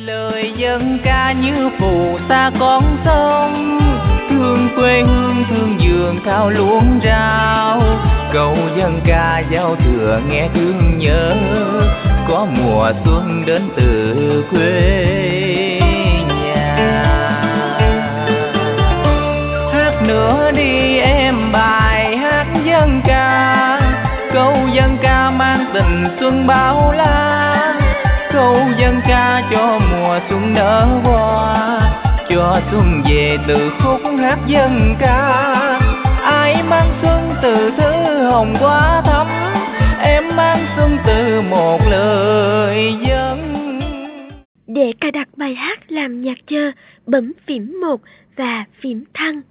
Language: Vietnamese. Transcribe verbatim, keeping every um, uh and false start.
Lời dân ca như phù sa con sông, thương quê hương thương vườn thao luống rau. Câu dân ca giao thừa nghe thương nhớ, có mùa xuân đến từ quê nhà. Hát nữa đi em bài hát dân ca, câu dân ca mang tình xuân bao la. Câu dân ca cho mùa xuân nở hoa, cho xuân về từ khúc hát dân ca. Ai mang xuân từ thứ hồng quá thắm, em mang xuân từ một lời dân. Để cài đặt bài hát làm nhạc chờ, bấm phím một và phím thăng.